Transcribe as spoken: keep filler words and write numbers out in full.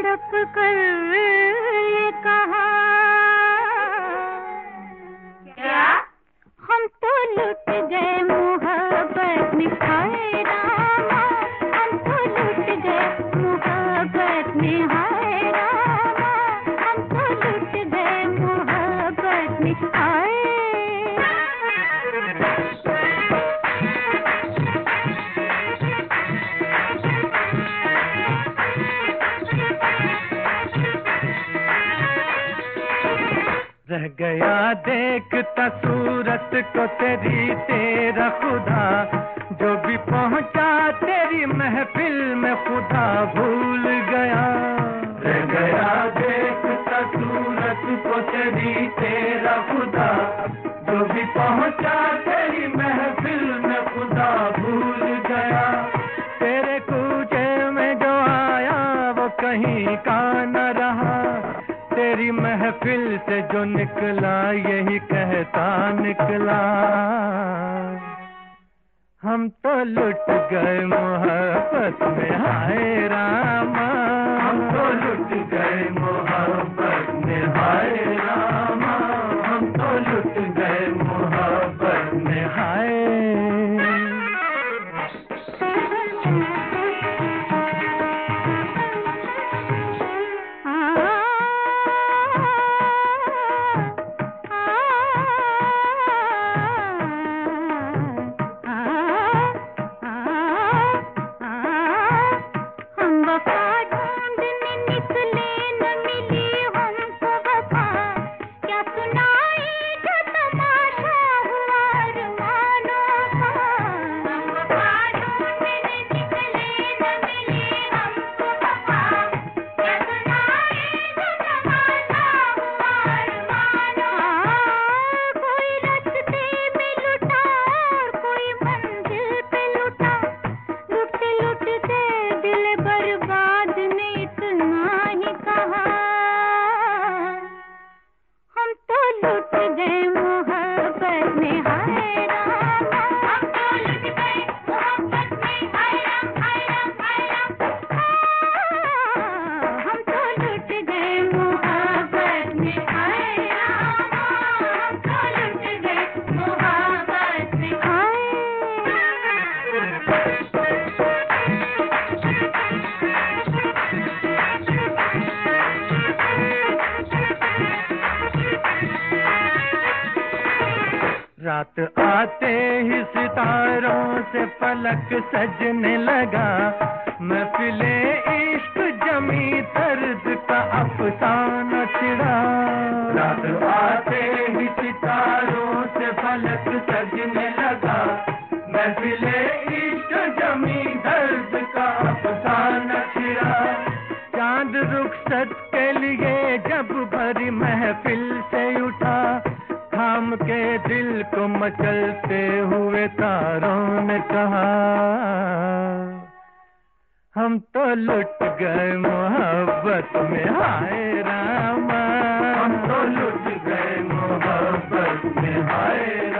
तड़प कर ये कहा, क्या हम तो लुट गए मोहब्बत में, हाय रामा हम तो लुट गए मोहब्बत में, हाय रामा हम तो लुट गए मोहब्बत में, हाय। रह गया देखता सूरत को तेरी तेरा खुदा, जो भी पहुंचा तेरी महफिल में खुदा भूल गया। रह गया देखता सूरत को तेरी तेरा खुदा, जो भी पहुंचा तेरी महफिल में खुदा भूल गया। तेरे कूचे में जो आया वो कहीं का न रहा, तेरी महफिल से जो निकला यही कहता निकला, हम तो लुट गए मोहब्बत में, हाय रामा हम तो लुट गए मोहब्बत में, हाय रामा हम तो लुट गए मोहब्बत में, हाय। रात आते ही सितारों से फलक सजने लगा, महफिले इश्क जमी दर्द का अफसाना छिड़ा। रात आते ही सितारों से फलक सजने लगा, महफिले इश्क जमी दर्द का अफसाना छिड़ा। चांद रुखसत के लिए जब भरी महफिल से उठा, थाम के दिल को मचलते हुए तारों ने कहा, हम तो लुट गए मोहब्बत में, हाय रामा हम तो लुट गए मोहब्बत में, हाय।